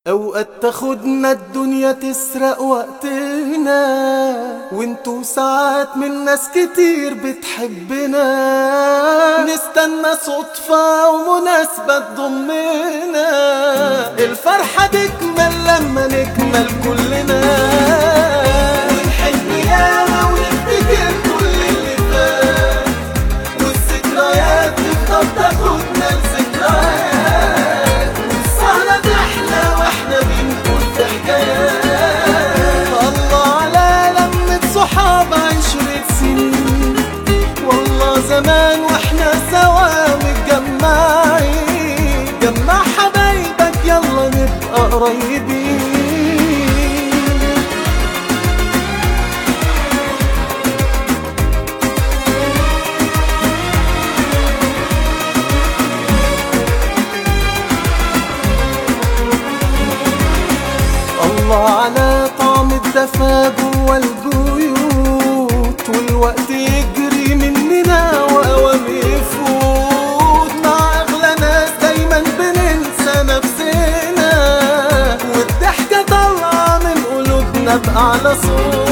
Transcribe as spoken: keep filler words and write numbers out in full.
اوقات تاخدنا الدنيا تسرق وقتنا، وانتو ساعات من ناس كتير بتحبنا، نستنى صدفة ومناسبة تضمنا، الفرحة تكمل لما نكمل كلنا، ونحب ياما ونفتكر كل اللي فات، والذكريات تفضل تاخدنا لذكريات، والسهرة تحلى واحنا بنقول في حكايات. الله على لمة صحاب عشرة سنين، والله زمان واحنا سوا متجمعين، جمع حبايبك يلا نبقى قريبين. الله على طعم الدفا جوا البيوت، والوقت يجري مننا وأوام يفوت، مع أغلى ناس دايما بننسى نفسنا، والضحكة طالعة من قلوبنا بأعلى صوت.